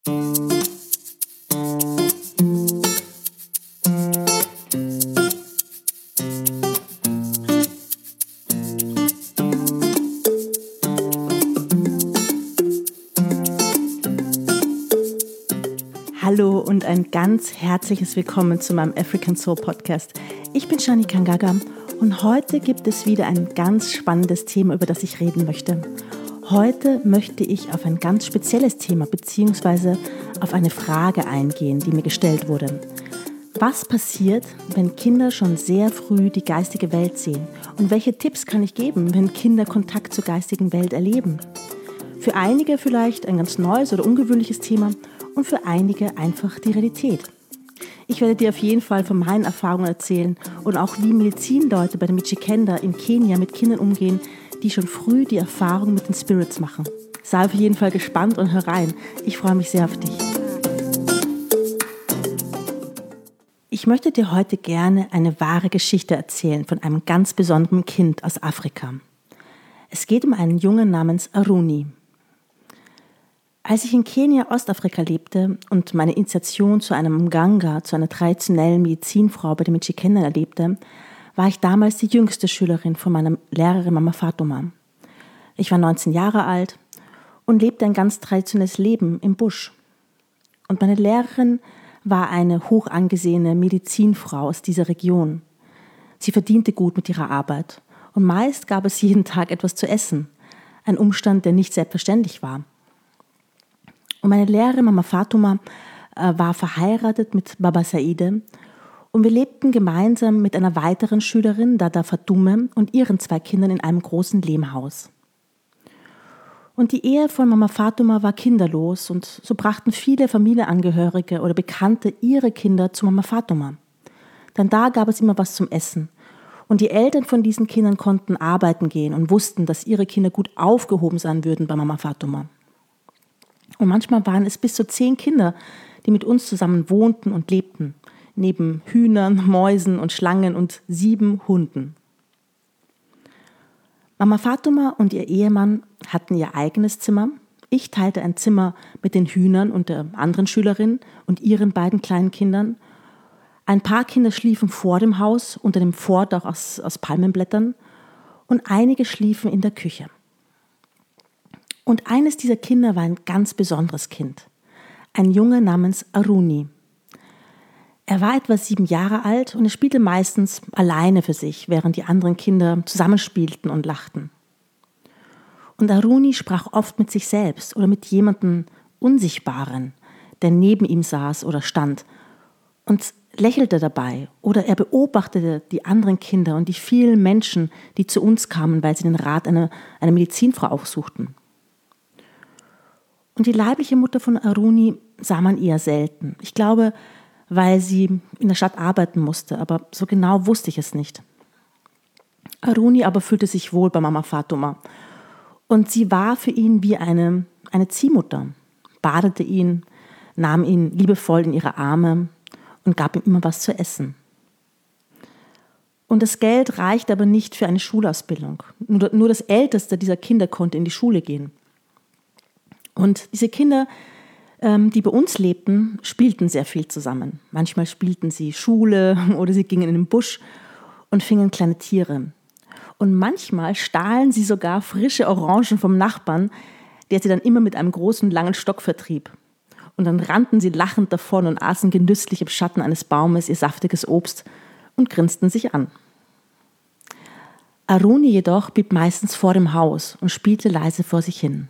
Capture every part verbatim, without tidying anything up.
Hallo und ein ganz herzliches Willkommen zu meinem African Soul Podcast. Ich bin Shani Kangaga und heute gibt es wieder ein ganz spannendes Thema, über das ich reden möchte. Heute möchte ich auf ein ganz spezielles Thema bzw. auf eine Frage eingehen, die mir gestellt wurde. Was passiert, wenn Kinder schon sehr früh die geistige Welt sehen? Und welche Tipps kann ich geben, wenn Kinder Kontakt zur geistigen Welt erleben? Für einige vielleicht ein ganz neues oder ungewöhnliches Thema und für einige einfach die Realität. Ich werde dir auf jeden Fall von meinen Erfahrungen erzählen und auch wie Medizinleute bei der Mijikenda in Kenia mit Kindern umgehen, die schon früh die Erfahrung mit den Spirits machen. Sei auf jeden Fall gespannt und hör rein. Ich freue mich sehr auf dich. Ich möchte dir heute gerne eine wahre Geschichte erzählen von einem ganz besonderen Kind aus Afrika. Es geht um einen Jungen namens Aruni. Als ich in Kenia, Ostafrika lebte und meine Initiation zu einem Mganga, zu einer traditionellen Medizinfrau bei den Mijikenda erlebte, war ich damals die jüngste Schülerin von meiner Lehrerin Mama Fatuma. Ich war neunzehn Jahre alt und lebte ein ganz traditionelles Leben im Busch. Und meine Lehrerin war eine hoch angesehene Medizinfrau aus dieser Region. Sie verdiente gut mit ihrer Arbeit und meist gab es jeden Tag etwas zu essen, ein Umstand, der nicht selbstverständlich war. Und meine Lehrerin Mama Fatuma äh, war verheiratet mit Baba Saide und wir lebten gemeinsam mit einer weiteren Schülerin, Dada Fatume, und ihren zwei Kindern in einem großen Lehmhaus. Und die Ehe von Mama Fatuma war kinderlos und so brachten viele Familienangehörige oder Bekannte ihre Kinder zu Mama Fatuma. Denn da gab es immer was zum Essen. Und die Eltern von diesen Kindern konnten arbeiten gehen und wussten, dass ihre Kinder gut aufgehoben sein würden bei Mama Fatuma. Und manchmal waren es bis zu zehn Kinder, die mit uns zusammen wohnten und lebten, neben Hühnern, Mäusen und Schlangen und sieben Hunden. Mama Fatuma und ihr Ehemann hatten ihr eigenes Zimmer. Ich teilte ein Zimmer mit den Hühnern und der anderen Schülerin und ihren beiden kleinen Kindern. Ein paar Kinder schliefen vor dem Haus unter dem Vordach aus, aus Palmenblättern und einige schliefen in der Küche. Und eines dieser Kinder war ein ganz besonderes Kind, ein Junge namens Aruni. Er war etwa sieben Jahre alt und er spielte meistens alleine für sich, während die anderen Kinder zusammenspielten und lachten. Und Aruni sprach oft mit sich selbst oder mit jemandem Unsichtbaren, der neben ihm saß oder stand und lächelte dabei. Oder er beobachtete die anderen Kinder und die vielen Menschen, die zu uns kamen, weil sie den Rat einer, einer Medizinfrau aufsuchten. Und die leibliche Mutter von Aruni sah man eher selten. Ich glaube, weil sie in der Stadt arbeiten musste, aber so genau wusste ich es nicht. Aruni aber fühlte sich wohl bei Mama Fatuma und sie war für ihn wie eine, eine Ziehmutter, badete ihn, nahm ihn liebevoll in ihre Arme und gab ihm immer was zu essen. Und das Geld reichte aber nicht für eine Schulausbildung. Nur, nur das Älteste dieser Kinder konnte in die Schule gehen. Und diese Kinder, die bei uns lebten, spielten sehr viel zusammen. Manchmal spielten sie Schule oder sie gingen in den Busch und fingen kleine Tiere. Und manchmal stahlen sie sogar frische Orangen vom Nachbarn, der sie dann immer mit einem großen, langen Stock vertrieb. Und dann rannten sie lachend davon und aßen genüsslich im Schatten eines Baumes ihr saftiges Obst und grinsten sich an. Aruni jedoch blieb meistens vor dem Haus und spielte leise vor sich hin.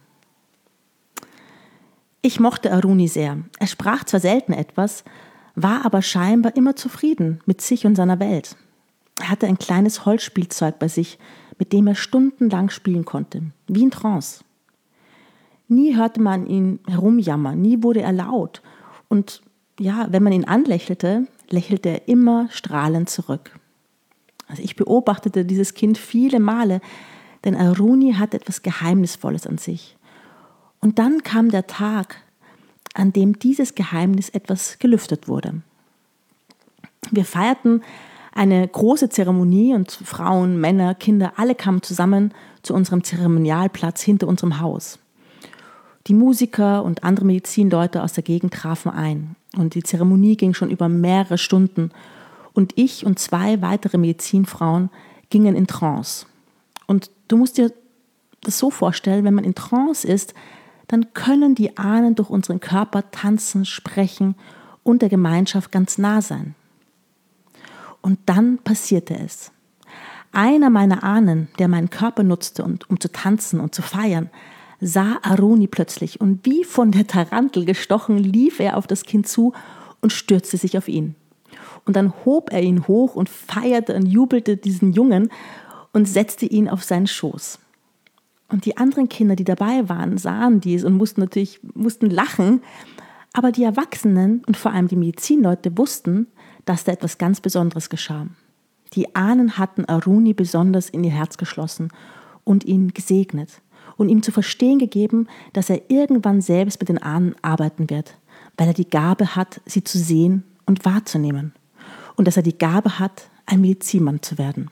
Ich mochte Aruni sehr. Er sprach zwar selten etwas, war aber scheinbar immer zufrieden mit sich und seiner Welt. Er hatte ein kleines Holzspielzeug bei sich, mit dem er stundenlang spielen konnte, wie in Trance. Nie hörte man ihn herumjammern, nie wurde er laut. Und ja, wenn man ihn anlächelte, lächelte er immer strahlend zurück. Also ich beobachtete dieses Kind viele Male, denn Aruni hatte etwas Geheimnisvolles an sich. Und dann kam der Tag, an dem dieses Geheimnis etwas gelüftet wurde. Wir feierten eine große Zeremonie und Frauen, Männer, Kinder, alle kamen zusammen zu unserem Zeremonialplatz hinter unserem Haus. Die Musiker und andere Medizinleute aus der Gegend trafen ein und die Zeremonie ging schon über mehrere Stunden und ich und zwei weitere Medizinfrauen gingen in Trance. Und du musst dir das so vorstellen, wenn man in Trance ist, dann können die Ahnen durch unseren Körper tanzen, sprechen und der Gemeinschaft ganz nah sein. Und dann passierte es. Einer meiner Ahnen, der meinen Körper nutzte, um zu tanzen und zu feiern, sah Aruni plötzlich und wie von der Tarantel gestochen lief er auf das Kind zu und stürzte sich auf ihn. Und dann hob er ihn hoch und feierte und jubelte diesen Jungen und setzte ihn auf seinen Schoß. Und die anderen Kinder, die dabei waren, sahen dies und mussten natürlich mussten lachen, aber die Erwachsenen und vor allem die Medizinleute wussten, dass da etwas ganz Besonderes geschah. Die Ahnen hatten Aruni besonders in ihr Herz geschlossen und ihn gesegnet und ihm zu verstehen gegeben, dass er irgendwann selbst mit den Ahnen arbeiten wird, weil er die Gabe hat, sie zu sehen und wahrzunehmen und dass er die Gabe hat, ein Medizinmann zu werden.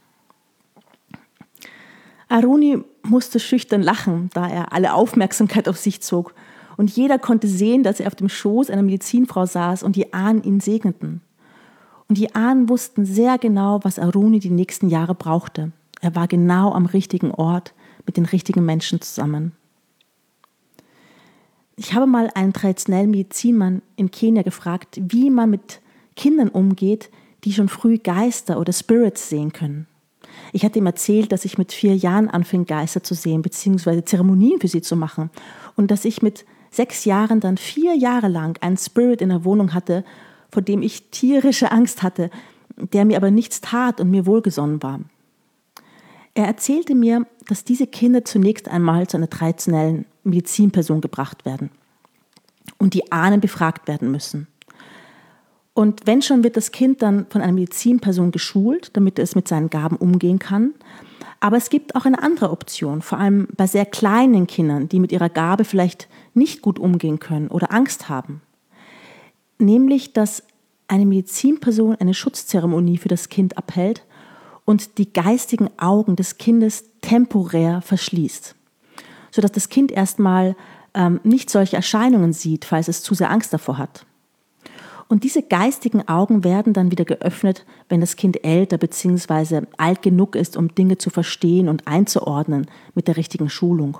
Aruni musste schüchtern lachen, da er alle Aufmerksamkeit auf sich zog und jeder konnte sehen, dass er auf dem Schoß einer Medizinfrau saß und die Ahnen ihn segneten. Und die Ahnen wussten sehr genau, was Aruni die nächsten Jahre brauchte. Er war genau am richtigen Ort mit den richtigen Menschen zusammen. Ich habe mal einen traditionellen Medizinmann in Kenia gefragt, wie man mit Kindern umgeht, die schon früh Geister oder Spirits sehen können. Ich hatte ihm erzählt, dass ich mit vier Jahren anfing, Geister zu sehen, beziehungsweise Zeremonien für sie zu machen. Und dass ich mit sechs Jahren dann vier Jahre lang einen Spirit in der Wohnung hatte, vor dem ich tierische Angst hatte, der mir aber nichts tat und mir wohlgesonnen war. Er erzählte mir, dass diese Kinder zunächst einmal zu einer traditionellen Medizinperson gebracht werden und die Ahnen befragt werden müssen. Und wenn schon, wird das Kind dann von einer Medizinperson geschult, damit es mit seinen Gaben umgehen kann. Aber es gibt auch eine andere Option, vor allem bei sehr kleinen Kindern, die mit ihrer Gabe vielleicht nicht gut umgehen können oder Angst haben. Nämlich, dass eine Medizinperson eine Schutzzeremonie für das Kind abhält und die geistigen Augen des Kindes temporär verschließt, sodass das Kind erstmal ähm, nicht solche Erscheinungen sieht, falls es zu sehr Angst davor hat. Und diese geistigen Augen werden dann wieder geöffnet, wenn das Kind älter bzw. alt genug ist, um Dinge zu verstehen und einzuordnen mit der richtigen Schulung.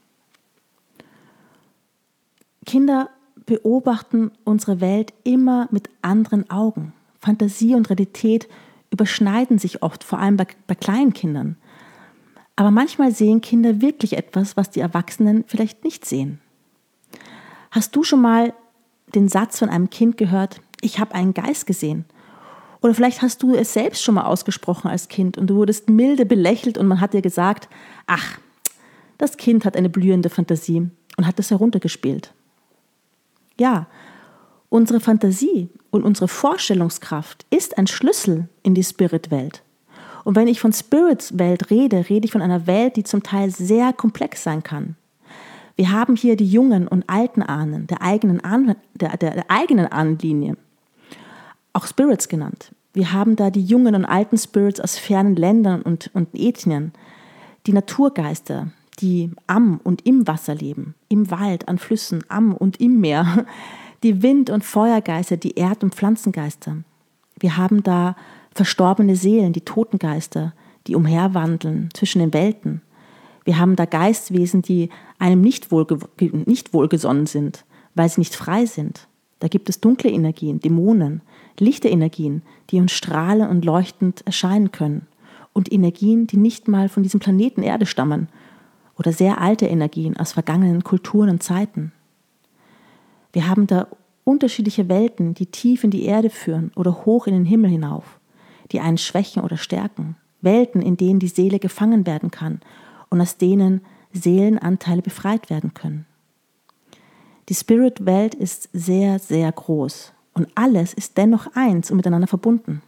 Kinder beobachten unsere Welt immer mit anderen Augen. Fantasie und Realität überschneiden sich oft, vor allem bei, bei kleinen Kindern. Aber manchmal sehen Kinder wirklich etwas, was die Erwachsenen vielleicht nicht sehen. Hast du schon mal den Satz von einem Kind gehört, ich habe einen Geist gesehen? Oder vielleicht hast du es selbst schon mal ausgesprochen als Kind und du wurdest milde belächelt und man hat dir gesagt, ach, das Kind hat eine blühende Fantasie und hat es heruntergespielt. Ja, unsere Fantasie und unsere Vorstellungskraft ist ein Schlüssel in die Spirit-Welt. Und wenn ich von Spirit-Welt rede, rede ich von einer Welt, die zum Teil sehr komplex sein kann. Wir haben hier die jungen und alten Ahnen der eigenen, Ahn, der, der, der eigenen Ahnenlinie, auch Spirits genannt. Wir haben da die jungen und alten Spirits aus fernen Ländern und, und Ethnien, die Naturgeister, die am und im Wasser leben, im Wald, an Flüssen, am und im Meer, die Wind- und Feuergeister, die Erd- und Pflanzengeister. Wir haben da verstorbene Seelen, die Totengeister, die umherwandeln zwischen den Welten. Wir haben da Geistwesen, die einem nicht, wohlge- nicht wohlgesonnen sind, weil sie nicht frei sind. Da gibt es dunkle Energien, Dämonen, lichte Energien, die uns strahlend und leuchtend erscheinen können. Und Energien, die nicht mal von diesem Planeten Erde stammen. Oder sehr alte Energien aus vergangenen Kulturen und Zeiten. Wir haben da unterschiedliche Welten, die tief in die Erde führen oder hoch in den Himmel hinauf, die einen schwächen oder stärken. Welten, in denen die Seele gefangen werden kann und aus denen Seelenanteile befreit werden können. Die Spirit-Welt ist sehr, sehr groß und alles ist dennoch eins und miteinander verbunden.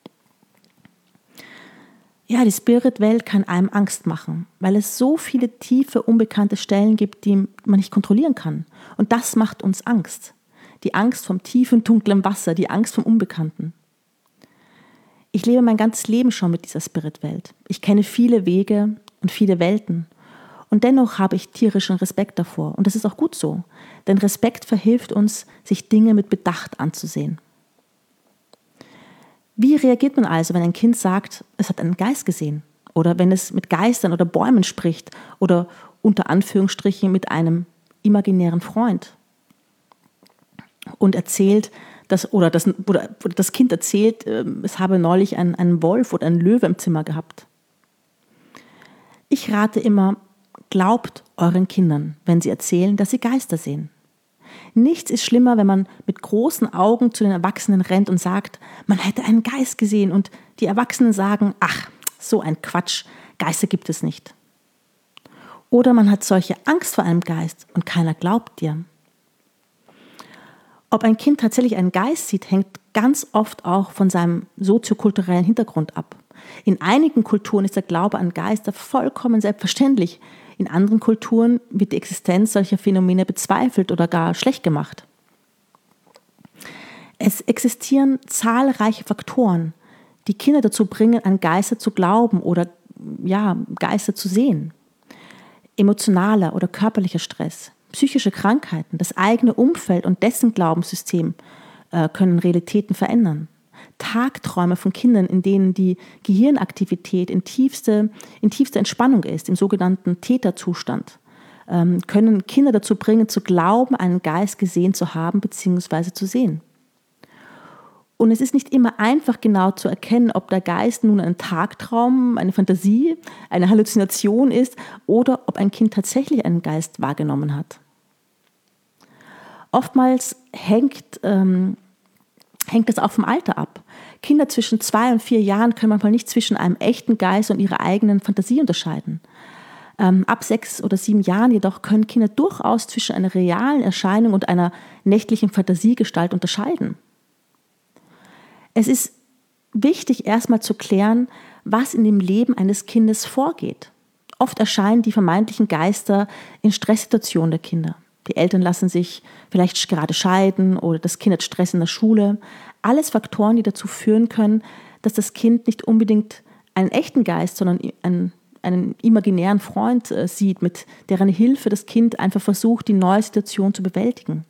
Ja, die Spirit-Welt kann einem Angst machen, weil es so viele tiefe, unbekannte Stellen gibt, die man nicht kontrollieren kann. Und das macht uns Angst. Die Angst vom tiefen, dunklen Wasser, die Angst vom Unbekannten. Ich lebe mein ganzes Leben schon mit dieser Spirit-Welt. Ich kenne viele Wege und viele Welten. Und dennoch habe ich tierischen Respekt davor. Und das ist auch gut so. Denn Respekt verhilft uns, sich Dinge mit Bedacht anzusehen. Wie reagiert man also, wenn ein Kind sagt, es hat einen Geist gesehen? Oder wenn es mit Geistern oder Bäumen spricht oder unter Anführungsstrichen mit einem imaginären Freund und erzählt, dass, oder, das, oder, oder das Kind erzählt, es habe neulich einen, einen Wolf oder einen Löwe im Zimmer gehabt. Ich rate immer, glaubt euren Kindern, wenn sie erzählen, dass sie Geister sehen. Nichts ist schlimmer, wenn man mit großen Augen zu den Erwachsenen rennt und sagt, man hätte einen Geist gesehen und die Erwachsenen sagen, ach, so ein Quatsch, Geister gibt es nicht. Oder man hat solche Angst vor einem Geist und keiner glaubt dir. Ob ein Kind tatsächlich einen Geist sieht, hängt ganz oft auch von seinem soziokulturellen Hintergrund ab. In einigen Kulturen ist der Glaube an Geister vollkommen selbstverständlich. In anderen Kulturen wird die Existenz solcher Phänomene bezweifelt oder gar schlecht gemacht. Es existieren zahlreiche Faktoren, die Kinder dazu bringen, an Geister zu glauben oder ja, Geister zu sehen. Emotionaler oder körperlicher Stress, psychische Krankheiten, das eigene Umfeld und dessen Glaubenssystem äh, können Realitäten verändern. Tagträume von Kindern, in denen die Gehirnaktivität in tiefste, in tiefster Entspannung ist, im sogenannten Theta-Zustand, ähm, können Kinder dazu bringen, zu glauben, einen Geist gesehen zu haben bzw. zu sehen. Und es ist nicht immer einfach genau zu erkennen, ob der Geist nun ein Tagtraum, eine Fantasie, eine Halluzination ist oder ob ein Kind tatsächlich einen Geist wahrgenommen hat. Oftmals hängt, ähm, hängt das auch vom Alter ab. Kinder zwischen zwei und vier Jahren können manchmal nicht zwischen einem echten Geist und ihrer eigenen Fantasie unterscheiden. Ähm, ab sechs oder sieben Jahren jedoch können Kinder durchaus zwischen einer realen Erscheinung und einer nächtlichen Fantasiegestalt unterscheiden. Es ist wichtig, erstmal zu klären, was in dem Leben eines Kindes vorgeht. Oft erscheinen die vermeintlichen Geister in Stresssituationen der Kinder. Die Eltern lassen sich vielleicht gerade scheiden oder das Kind hat Stress in der Schule. Alles Faktoren, die dazu führen können, dass das Kind nicht unbedingt einen echten Geist, sondern einen, einen imaginären Freund äh, sieht, mit deren Hilfe das Kind einfach versucht, die neue Situation zu bewältigen.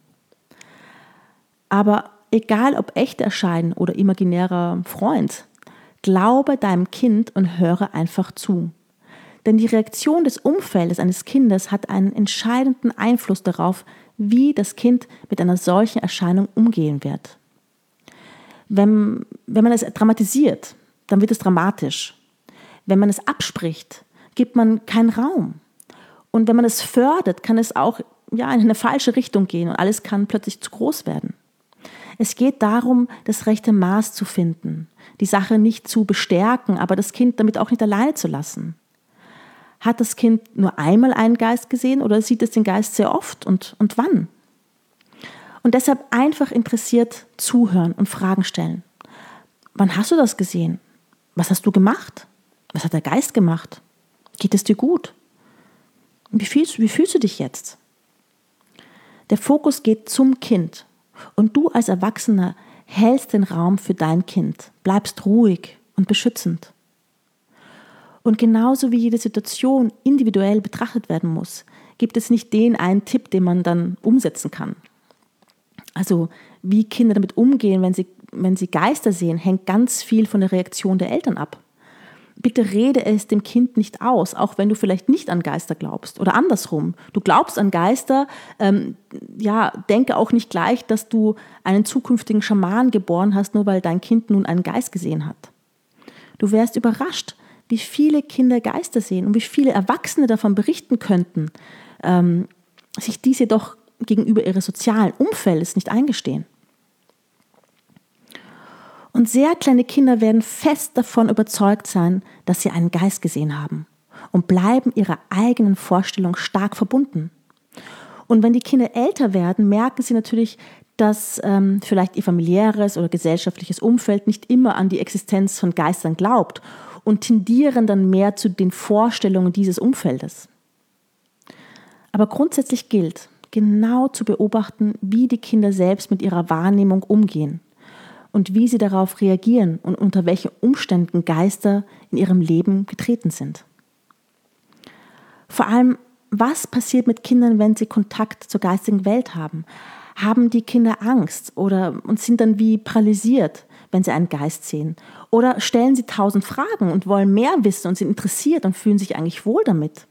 Aber egal ob echt erscheinen oder imaginärer Freund, glaube deinem Kind und höre einfach zu. Denn die Reaktion des Umfeldes eines Kindes hat einen entscheidenden Einfluss darauf, wie das Kind mit einer solchen Erscheinung umgehen wird. Wenn, wenn man es dramatisiert, dann wird es dramatisch. Wenn man es abspricht, gibt man keinen Raum. Und wenn man es fördert, kann es auch ja, in eine falsche Richtung gehen und alles kann plötzlich zu groß werden. Es geht darum, das rechte Maß zu finden, die Sache nicht zu bestärken, aber das Kind damit auch nicht alleine zu lassen. Hat das Kind nur einmal einen Geist gesehen oder sieht es den Geist sehr oft und, und wann? Und deshalb einfach interessiert zuhören und Fragen stellen. Wann hast du das gesehen? Was hast du gemacht? Was hat der Geist gemacht? Geht es dir gut? Wie fühlst, wie fühlst du dich jetzt? Der Fokus geht zum Kind. Und du als Erwachsener hältst den Raum für dein Kind, bleibst ruhig und beschützend. Und genauso wie jede Situation individuell betrachtet werden muss, gibt es nicht den einen Tipp, den man dann umsetzen kann. Also wie Kinder damit umgehen, wenn sie, wenn sie Geister sehen, hängt ganz viel von der Reaktion der Eltern ab. Bitte rede es dem Kind nicht aus, auch wenn du vielleicht nicht an Geister glaubst oder andersrum. Du glaubst an Geister, ähm, ja, denke auch nicht gleich, dass du einen zukünftigen Schaman geboren hast, nur weil dein Kind nun einen Geist gesehen hat. Du wärst überrascht, wie viele Kinder Geister sehen und wie viele Erwachsene davon berichten könnten, ähm, sich dies jedoch gegenüber ihres sozialen Umfeldes nicht eingestehen. Und sehr kleine Kinder werden fest davon überzeugt sein, dass sie einen Geist gesehen haben und bleiben ihrer eigenen Vorstellung stark verbunden. Und wenn die Kinder älter werden, merken sie natürlich, dass ähm, vielleicht ihr familiäres oder gesellschaftliches Umfeld nicht immer an die Existenz von Geistern glaubt und tendieren dann mehr zu den Vorstellungen dieses Umfeldes. Aber grundsätzlich gilt, genau zu beobachten, wie die Kinder selbst mit ihrer Wahrnehmung umgehen und wie sie darauf reagieren und unter welchen Umständen Geister in ihrem Leben getreten sind. Vor allem was passiert mit Kindern, wenn sie Kontakt zur geistigen Welt haben? Haben die Kinder Angst oder und sind dann wie paralysiert, wenn sie einen Geist sehen? Oder stellen sie tausend Fragen und wollen mehr wissen und sind interessiert und fühlen sich eigentlich wohl damit?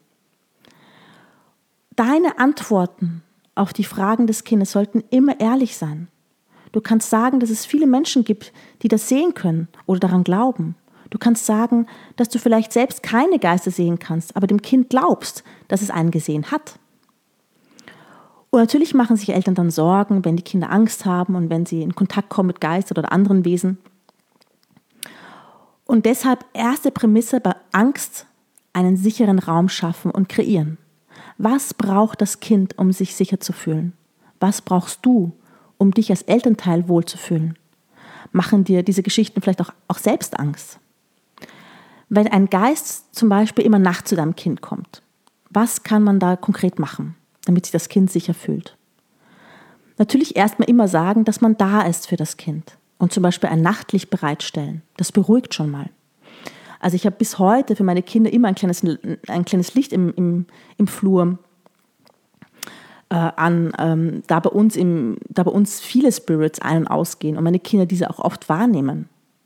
Deine Antworten auf die Fragen des Kindes sollten immer ehrlich sein. Du kannst sagen, dass es viele Menschen gibt, die das sehen können oder daran glauben. Du kannst sagen, dass du vielleicht selbst keine Geister sehen kannst, aber dem Kind glaubst, dass es einen gesehen hat. Und natürlich machen sich Eltern dann Sorgen, wenn die Kinder Angst haben und wenn sie in Kontakt kommen mit Geistern oder anderen Wesen. Und deshalb erste Prämisse bei Angst, einen sicheren Raum schaffen und kreieren. Was braucht das Kind, um sich sicher zu fühlen? Was brauchst du, um dich als Elternteil wohlzufühlen? Machen dir diese Geschichten vielleicht auch, auch selbst Angst? Wenn ein Geist zum Beispiel immer nachts zu deinem Kind kommt, was kann man da konkret machen, damit sich das Kind sicher fühlt? Natürlich erstmal immer sagen, dass man da ist für das Kind und zum Beispiel ein Nachtlicht bereitstellen. Das beruhigt schon mal. Also ich habe bis heute für meine Kinder immer ein kleines, ein kleines Licht im, im, im Flur äh, an, ähm, da, bei uns im, da bei uns viele Spirits ein- und ausgehen und meine Kinder diese auch oft wahrnehmen.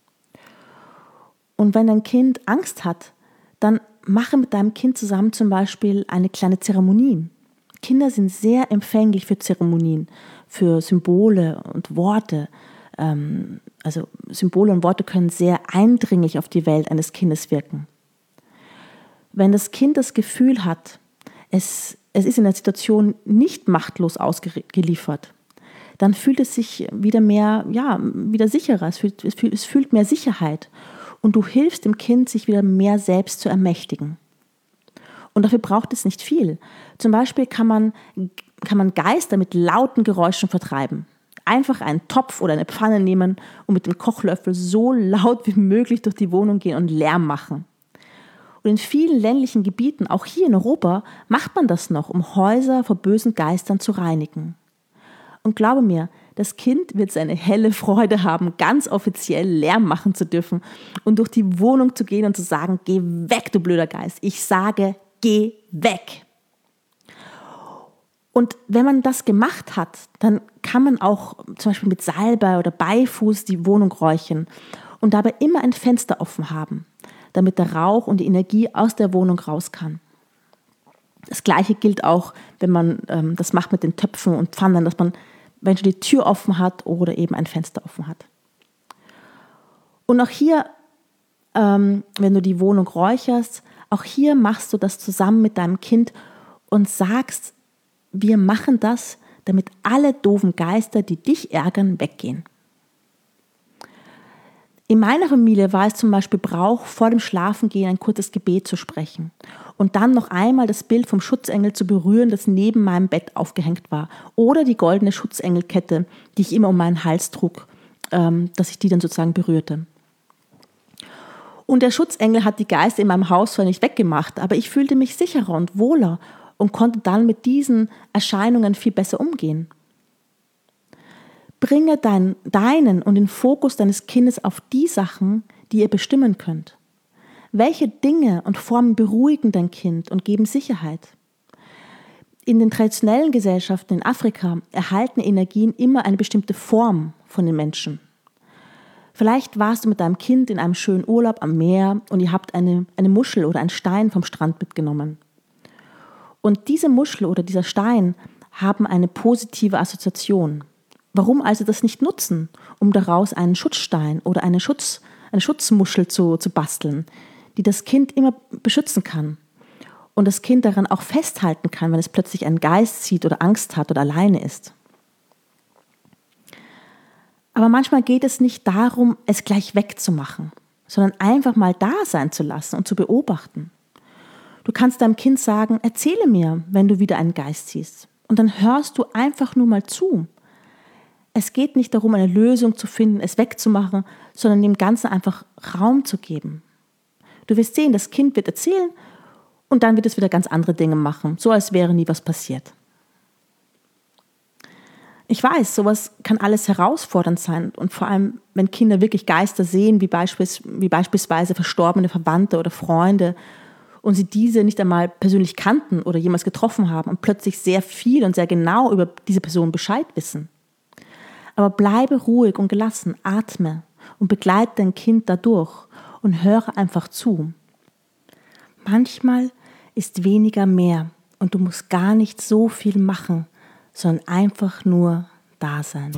Und wenn dein Kind Angst hat, dann mache mit deinem Kind zusammen zum Beispiel eine kleine Zeremonie. Kinder sind sehr empfänglich für Zeremonien, für Symbole und Worte. Ähm, also Symbole und Worte können sehr eindringlich auf die Welt eines Kindes wirken. Wenn das Kind das Gefühl hat, es, es ist in der Situation nicht machtlos ausgeliefert, dann fühlt es sich wieder mehr, ja, wieder sicherer, es fühlt, es fühlt, es fühlt mehr Sicherheit. Und du hilfst dem Kind, sich wieder mehr selbst zu ermächtigen. Und dafür braucht es nicht viel. Zum Beispiel kann man, kann man Geister mit lauten Geräuschen vertreiben. Einfach einen Topf oder eine Pfanne nehmen und mit dem Kochlöffel so laut wie möglich durch die Wohnung gehen und Lärm machen. Und in vielen ländlichen Gebieten, auch hier in Europa, macht man das noch, um Häuser vor bösen Geistern zu reinigen. Und glaube mir, das Kind wird seine helle Freude haben, ganz offiziell Lärm machen zu dürfen und durch die Wohnung zu gehen und zu sagen, geh weg, du blöder Geist. Ich sage, geh weg. Und wenn man das gemacht hat, dann kann man auch zum Beispiel mit Salbei oder Beifuß die Wohnung räuchern und dabei immer ein Fenster offen haben, damit der Rauch und die Energie aus der Wohnung raus kann. Das Gleiche gilt auch, wenn man ähm, das macht mit den Töpfen und Pfannen, dass man, wenn schon die Tür offen hat oder eben ein Fenster offen hat. Und auch hier, ähm, wenn du die Wohnung räucherst, auch hier machst du das zusammen mit deinem Kind und sagst, wir machen das, damit alle doofen Geister, die dich ärgern, weggehen. In meiner Familie war es zum Beispiel Brauch, vor dem Schlafengehen ein kurzes Gebet zu sprechen und dann noch einmal das Bild vom Schutzengel zu berühren, das neben meinem Bett aufgehängt war, oder die goldene Schutzengelkette, die ich immer um meinen Hals trug, ähm, dass ich die dann sozusagen berührte. Und der Schutzengel hat die Geister in meinem Haus zwar nicht weggemacht, aber ich fühlte mich sicherer und wohler und konnte dann mit diesen Erscheinungen viel besser umgehen. Bringe dein, deinen und den Fokus deines Kindes auf die Sachen, die ihr bestimmen könnt. Welche Dinge und Formen beruhigen dein Kind und geben Sicherheit? In den traditionellen Gesellschaften in Afrika erhalten Energien immer eine bestimmte Form von den Menschen. Vielleicht warst du mit deinem Kind in einem schönen Urlaub am Meer und ihr habt eine, eine Muschel oder einen Stein vom Strand mitgenommen. Und diese Muschel oder dieser Stein haben eine positive Assoziation. Warum also das nicht nutzen, um daraus einen Schutzstein oder eine, Schutz, eine Schutzmuschel zu, zu basteln, die das Kind immer beschützen kann und das Kind daran auch festhalten kann, wenn es plötzlich einen Geist sieht oder Angst hat oder alleine ist. Aber manchmal geht es nicht darum, es gleich wegzumachen, sondern einfach mal da sein zu lassen und zu beobachten. Du kannst deinem Kind sagen, erzähle mir, wenn du wieder einen Geist siehst. Und dann hörst du einfach nur mal zu. Es geht nicht darum, eine Lösung zu finden, es wegzumachen, sondern dem Ganzen einfach Raum zu geben. Du wirst sehen, das Kind wird erzählen und dann wird es wieder ganz andere Dinge machen, so als wäre nie was passiert. Ich weiß, sowas kann alles herausfordernd sein und vor allem, wenn Kinder wirklich Geister sehen, wie, beispielsweise, wie beispielsweise verstorbene Verwandte oder Freunde und sie diese nicht einmal persönlich kannten oder jemals getroffen haben und plötzlich sehr viel und sehr genau über diese Person Bescheid wissen. Aber bleibe ruhig und gelassen, atme und begleite dein Kind dadurch und höre einfach zu. Manchmal ist weniger mehr und du musst gar nicht so viel machen, sondern einfach nur da sein.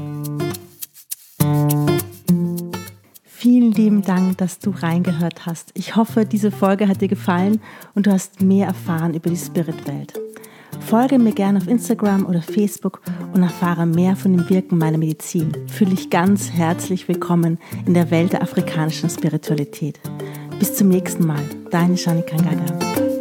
Vielen lieben Dank, dass du reingehört hast. Ich hoffe, diese Folge hat dir gefallen und du hast mehr erfahren über die Spiritwelt. Folge mir gerne auf Instagram oder Facebook und erfahre mehr von dem Wirken meiner Medizin. Fühle dich ganz herzlich willkommen in der Welt der afrikanischen Spiritualität. Bis zum nächsten Mal, deine Shani Kangaga.